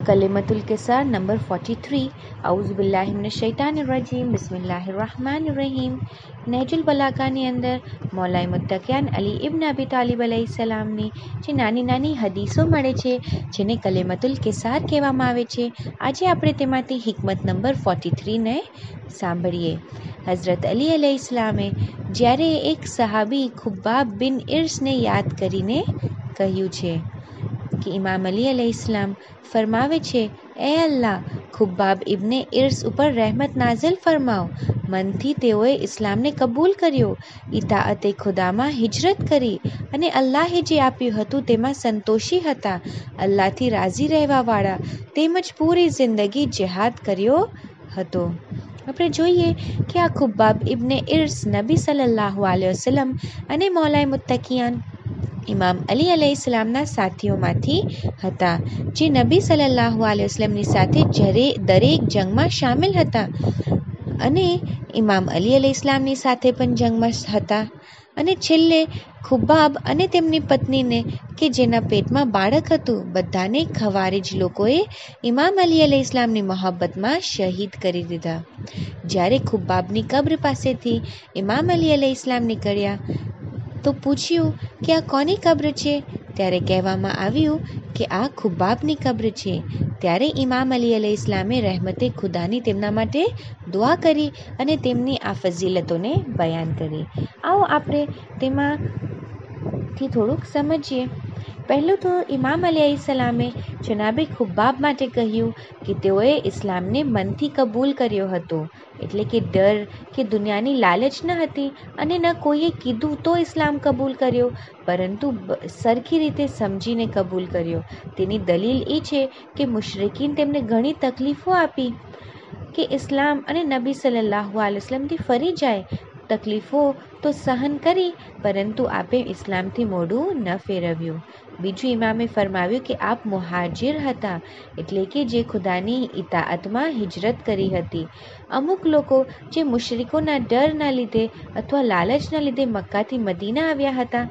कलिमतुल किसार number 43 औज़ु बिल्लाहि मिनश शैतानिर रजीम बिस्मिल्लाहिर रहमानिर रहीम। નહેજુલ બલાગાની અંદર મૌલાએ મુત્તકિયાન અલી ઇબ્ન અબી તાલિબ અલૈહિસ્સલામની જે નાની નાની હદીસો મળે છે જેને કલિમતુલ કિસાર કહેવામાં આવે છે। આજે આપણે તેમાંથી હિકમત નંબર 43ને સાંભળીએ। હઝરત અલી અલૈહિસ્સલામે જ્યારે એક સહાબી ખુબ્બાબ બિન ઇર્સને યાદ કરીને કહ્યું છે કે ઇમામ અલી અલૈહિસ્સલામ ફરમાવે છે, એ અલ્લાહ, ખુબ્બાબ ઇબ્ને ઇર્સ ઉપર રહેમત નાઝિલ ફરમાવ। મનથી તેઓએ ઇસ્લામને કબૂલ કર્યો, ઇતાઅતે ખુદામાં હિજરત કરી અને અલ્લાહે જે આપ્યું હતું તેમાં સંતોષી હતા, અલ્લાહથી રાજી રહેવાવાળા, તેમજ પૂરી જિંદગી જિહાદ કર્યો હતો। આપણે જોઈએ કે આ ખુબ્બાબ ઇબ્ને ઇર્સ નબી સલ્લલ્લાહુ અલૈહિ વસલ્લમ અને મૌલાએ મુત્તકિયાન ઇમામ અલી અલૈહિસ્સલામના સાથીઓમાંથી હતા, જે નબી સલ્લલ્લાહુ અલૈહિ વસલ્લમની સાથે દરેક જંગમાં શામિલ હતા અને ઇમામ અલી અલૈહિસ્સલામની સાથે પણ જંગમાં હતા। અને છેલ્લે ખુબ્બાબ અને તેમની પત્નીને કે જેના પેટમાં બાળક હતું, બધાને ખવારીજ લોકોએ ઇમામ અલી અલૈહિસ્સલામની મોહબ્બતમાં શહીદ કરી દીધા। જ્યારે ખુબ્બાબની કબ્ર પાસેથી ઇમામ અલી અલૈહિસ્સલામ નીકળ્યા તો પૂછ્યું કે આ કોની કબ્ર છે? ત્યારે કહેવામાં આવ્યું કે આ ખુબ્બાબની કબ્ર છે। ત્યારે ઇમામ અલી અલૈહિસ્સલામે રહેમતે ખુદાની તેમના માટે દુઆ કરી અને તેમની આ ફઝીલતોને બયાન કરી। આવો આપણે તેમાંથી થોડુંક સમજીએ। પહેલું તો ઇમામ અલી અલૈહિસ્સલામે જનાબે ખુબ્બાબ માટે કહ્યું કે તેઓએ ઇસ્લામને મનથી કબૂલ કર્યો હતો, એટલે કે ડર કે દુનિયાની લાલચ ન હતી અને ન કોઈએ કીધું તો ઇસ્લામ કબૂલ કર્યો, પરંતુ સરખી રીતે સમજીને કબૂલ કર્યો। તેની દલીલ એ છે કે મુશરિકીન તેમને ઘણી તકલીફો આપી કે ઇસ્લામ અને નબી સલ્લલ્લાહુ અલૈહિ વસલ્લમથી ફરી જાય, તકલીફો તો સહન કરી, પરંતુ આપે ઇસ્લામથી મોઢું ન ફેરવ્યું। બીજું, ઇમામે ફરમાવ્યું કે આપ મુહાજિર હતા, એટલે કે જે ખુદાની ઇતાઅતમાં હિજરત કરી હતી। અમુક લોકો જે મુશરિકોના ડરના લીધે અથવા લાલચના લીધે મક્કાથી મદીના આવ્યા હતા,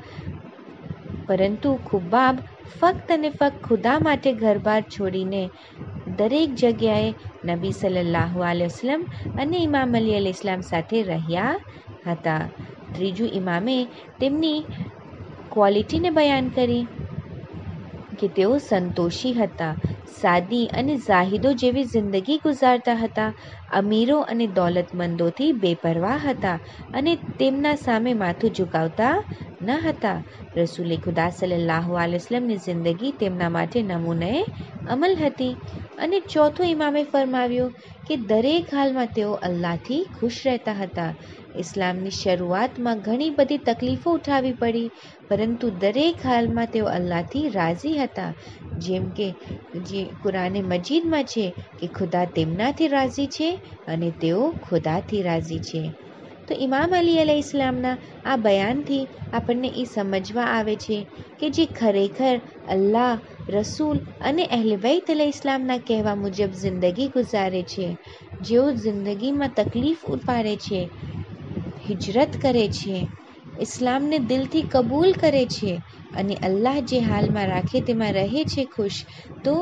પરંતુ ખુબ્બાબ ફક્ત અને ફક્ત ખુદા માટે ઘરબાર છોડીને દરેક જગ્યાએ નબી સલ્લલ્લાહુ અલૈહિ વસલ્લમ અને ઇમામ અલી અલૈહિસ્સલામ સાથે રહ્યા હતા। ત્રીજું, ઇમામે તેમની ક્વોલિટીને બયાન કરી કે તેઓ સંતોષી હતા, સાદી અને ઝાહિદો જેવી જિંદગી ગુજારતા હતા, અમીરો અને દૌલતમંદોથી બેપરવાહ હતા અને તેમના સામે માથું ઝુકાવતા ન હતા। રસૂલે ખુદા સલ્લલ્લાહુ અલૈહિ વસલ્લમની જિંદગી તેમના માટે નમૂને અમલ હતી। અને ચોથું, ઇમામે ફરમાવ્યું કે દરેક હાલમાં તેઓ અલ્લાહથી ખુશ રહેતા હતા। ઇસ્લામની શરૂઆતમાં ઘણી બધી તકલીફો ઉઠાવવી પડી, પરંતુ દરેક હાલમાં તેઓ અલ્લાહથી રાજી હતા, જેમ કે જે કુરાને મજીદમાં છે કે ખુદા તેમનાથી રાજી છે અને તેઓ ખુદાથી રાજી છે। તો ઇમામ અલી અલૈહિસ્સલામના આ બયાનથી આપણને એ સમજવા આવે છે કે જે ખરેખર અલ્લાહ, રસૂલ અને અહલે બૈત અલૈહિસ્સલામના કહેવા મુજબ જિંદગી ગુજારે છે, જેઓ જિંદગીમાં તકલીફ ઉપાડે છે, હિજરત કરે છે, ઇસ્લામને દિલથી કબૂલ કરે છે અને અલ્લાહ જે હાલમાં રાખે તેમાં રહે છે ખુશ, તો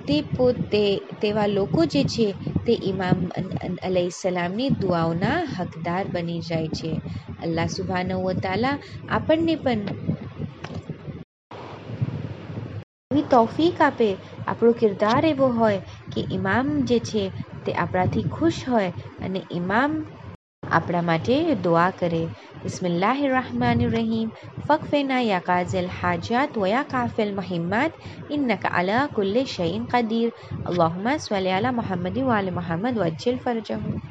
તેવા લોકો જે છે તે ઇમામ અલૈહિસ્સલામની દુઆઓના હકદાર બની જાય છે। અલ્લાહ સુબ્હાનહુ વ તઆલા આપણને પણ એવી તૌફીક આપે, આપણો કિરદાર એવો હોય કે ઇમામ જે છે તે આપણાથી ખુશ હોય અને ઇમામ આપણા માટે દુઆ કરે। બિસ્મિલ્લાહિર रहमानिर रहीम। फ़क़फ़िना या क़ाज़िल हाजात व या काफ़िल मुहिम्मात इन्नका अला कुल्लि शैइन क़दीर। अल्लाहुम्मा सल्लि अला मुहम्मद व आलि मुहम्मद वअज्जिल फ़रजहु।